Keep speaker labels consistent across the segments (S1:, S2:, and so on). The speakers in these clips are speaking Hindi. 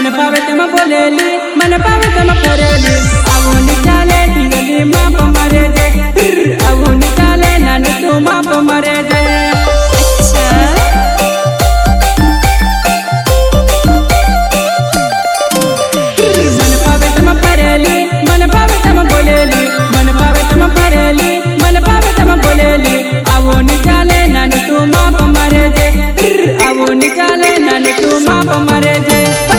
S1: मन पावे तम बोलेली मन पावे तम करेली आवो निकाले ढिंगली माप मरे जे आवो निकाले नान तू माप मरे जे मन पावे तम करेली मन पावे तम बोलेली मन पावे तम करेली मन पावे तम बोलेली आवो निकाले नान तू माप मरे जे आवो निकाले नान तू माप मरे जे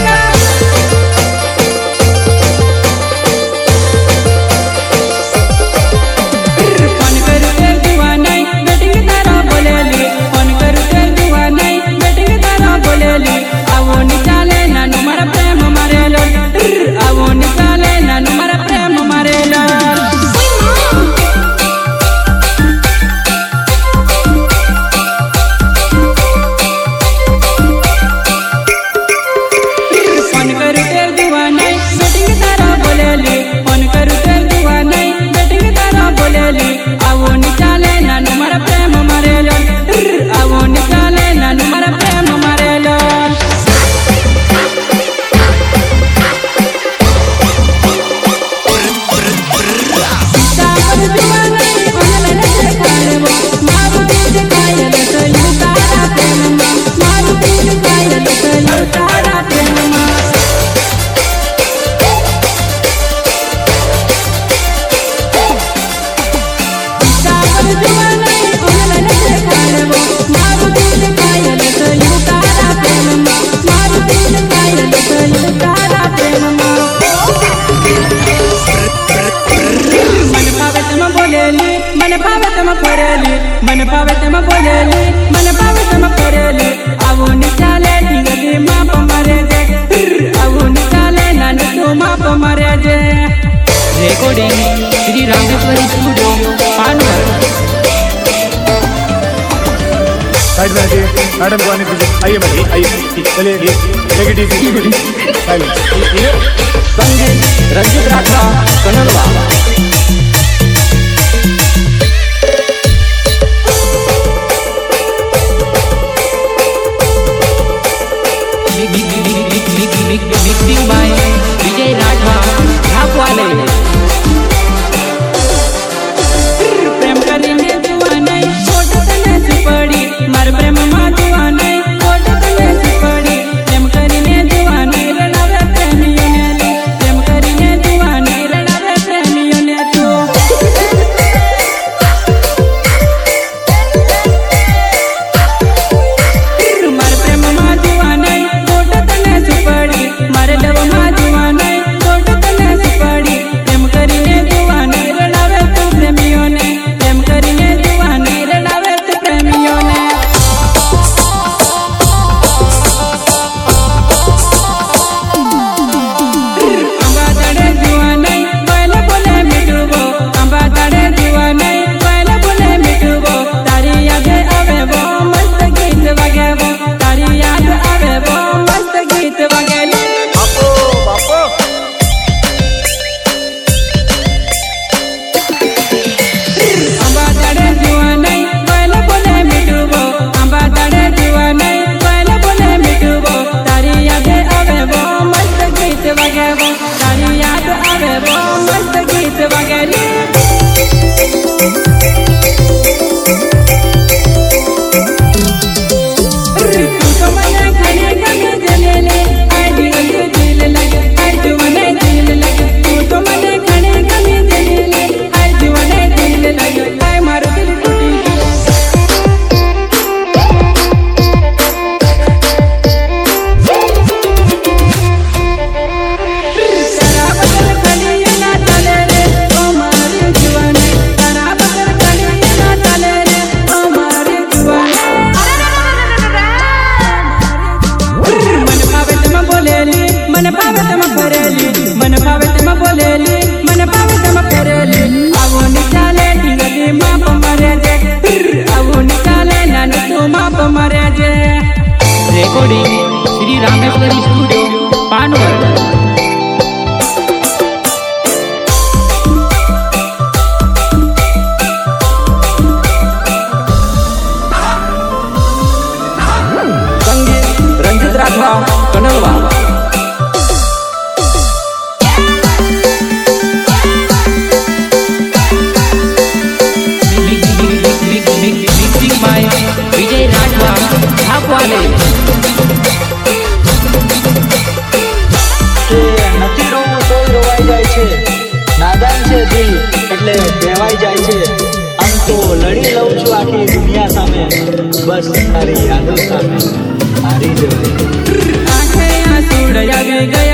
S1: मन पावे तम करेली मन पावे तम बोलेली मन पावे तम करेली आवो निकाले ढिंगली माप मरे जे आवो निकाले नान तू माप मरे जे
S2: रिकॉर्डिंग श्री रामेश्वरी स्टूडियो पानवर
S3: साइड में आइए मैडम को आने दीजिए आइए मैडम आइए चलिए टेक इट इजी
S2: संगीत रंजित राठवा कन्नड़वा मिक्सिंग बाय विजय राठवा ढाकवाले
S1: प्रेम करेंगे जुआने फोटो तने से पड़ी मार प्रेम मा जुआने फोटो तने से पड़ी प्रेम करेंगे जुआने रणावे प्रेमियों ने प्रेम करेंगे जुआने रणावे प्रेमियों ने तो मार प्रेम मा जुआने फोटो तने से पड़ी मारे लव मा जुआने फोटो तने से पड़ी प्रेम करेंगे जुआने रणावे तो प्रेमियों ने प्रेम करेंगे जुआने रणावे तो प्रेमियों ने अंबा तड़े जुआने बैल बोले मिटुबो अंबा तड़े जुआने बैल बोले मिटुबो तारी याद आवे वो मस्त गीत वगेबो तारी याद आवे वो मस्त गीत वगेले अंबा तड़े जुआने बैल बोले मिटुबो अंबा तड़े जुआने बैल बोले मिटुबो तारी याद आवे वो मस्त गीत वगेबो तारी याद आवे वो मस्त गीत वगेले तुमको मना खाने गमे जलेले आई दिल दिल लगे आई जुआने दिल लगे तुमको मना खाने गमे जलेले आई जुआने दिल लगे आई मारो दिल टूटी तेरा बदल खलिया ना चले रे ओ मारी
S4: એટલે કહેવાય જાય છે આમ તો લડી લઉં છું આખી દુનિયા સામે, બસ તારી યાદો સામે હારી જવાય.
S1: આંખે આંસુડ આવી ગયા